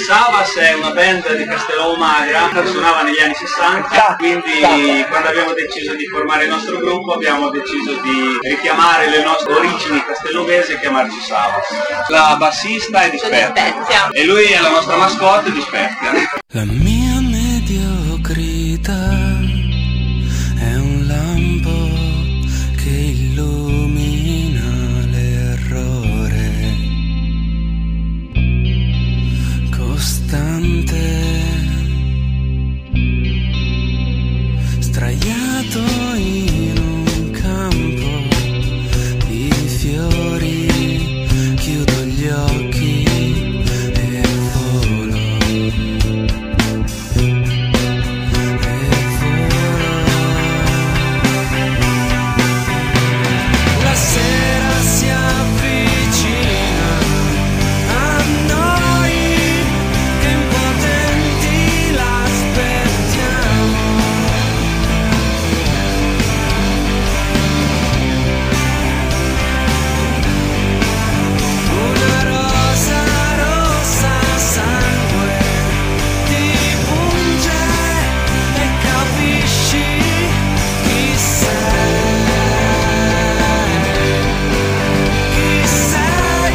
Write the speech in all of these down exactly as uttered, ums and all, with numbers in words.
Savas è una band di Castellammare che suonava negli anni sessanta, quindi quando abbiamo deciso di formare il nostro gruppo abbiamo deciso di richiamare le nostre origini castellovesi e chiamarci Savas. La bassista è di Spezia e lui è la nostra mascotte di Spezia. La mia mediocrità è un lampo che illumina l'errore costante, straiato in un campo di fiori, chiudo gli occhi e volo, e volo. La sera si avvicina a noi che impotenti l'aspettiamo. Una rosa rossa sangue ti punge e capisci chi sei, chi sei.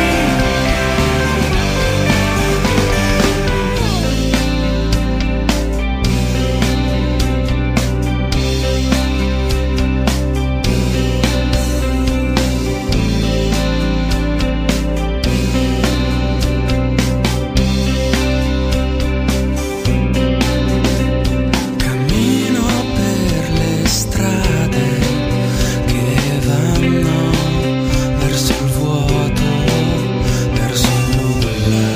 Cammino per le strade che vanno verso il vuoto, verso il nulla,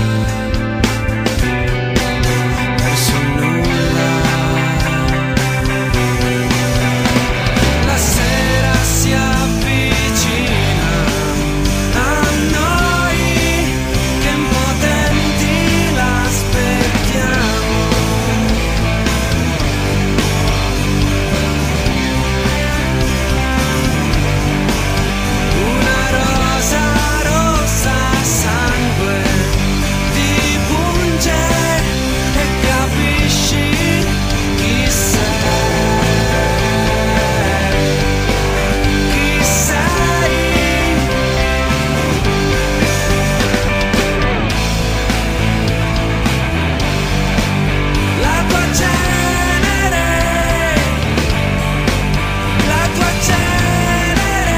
verso il nulla. La sera si avvicina a noi che impotenti l'aspettiamo. Una rosa rossa sangue ti punge e capisci chi sei, chi sei. La tua cenere, la tua cenere.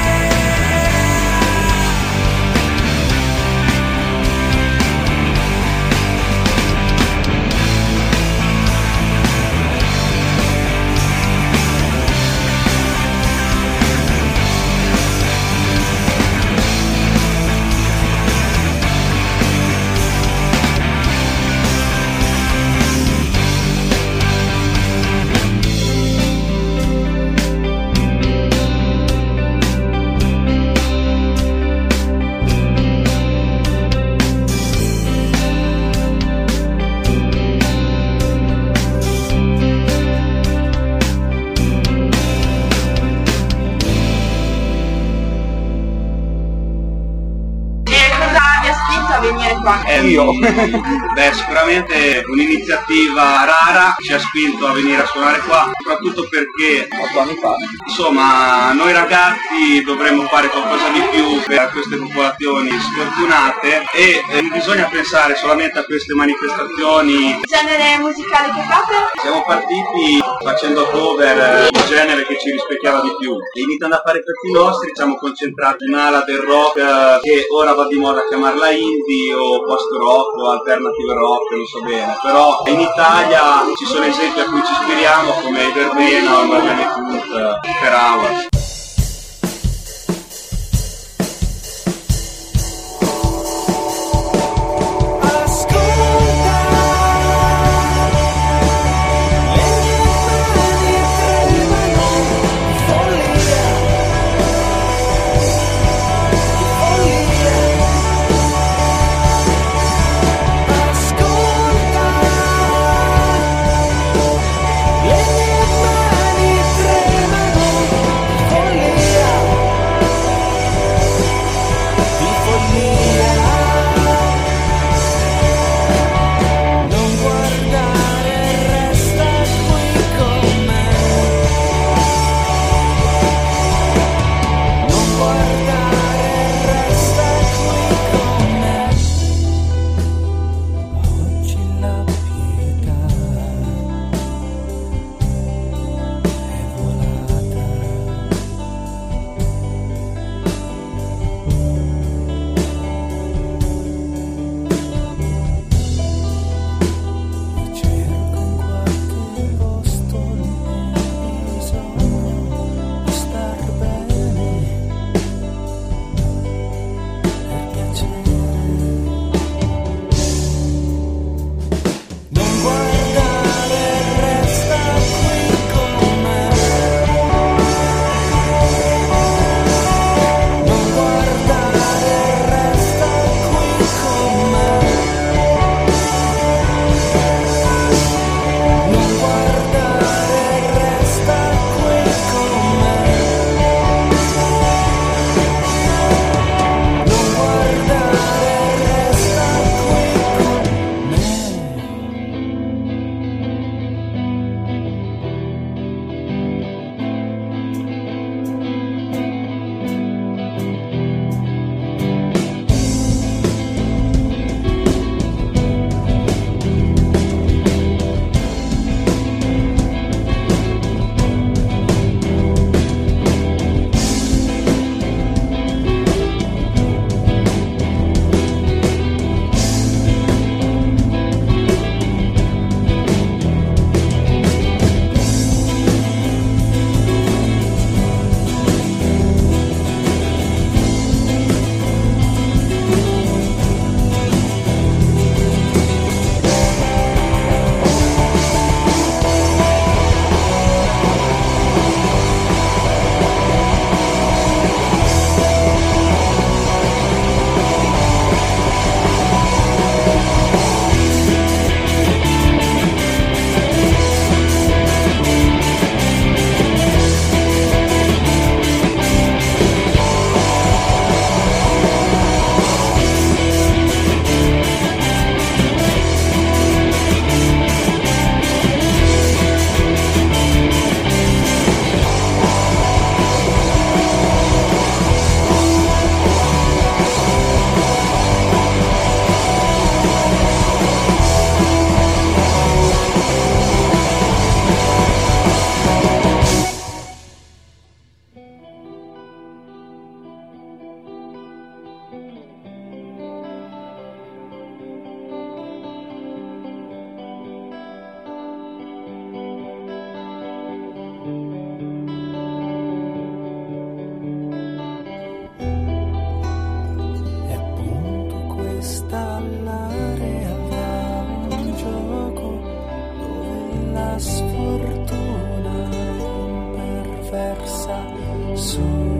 E cosa vi ha spinto a venire qua? Eh, io? Beh, sicuramente un'iniziativa rara ci ha spinto a venire a suonare qua, soprattutto perché otto anni fa, insomma, noi ragazzi dovremmo fare qualcosa di più per queste popolazioni sfortunate e eh, non bisogna pensare solamente a queste manifestazioni. Il genere musicale che fate? Siamo partiti facendo cover, il genere che ci rispecchiava di più. E iniziando a fare i pezzi nostri ci siamo concentrati in un'ala del rock eh, che ora va di moda a chiamarla indie o post rock o alternative rock, non so bene. Però in Italia ci sono esempi a cui ci ispiriamo come Verbena o Marlene Kut, per Hours. Le mie mani tremano Solo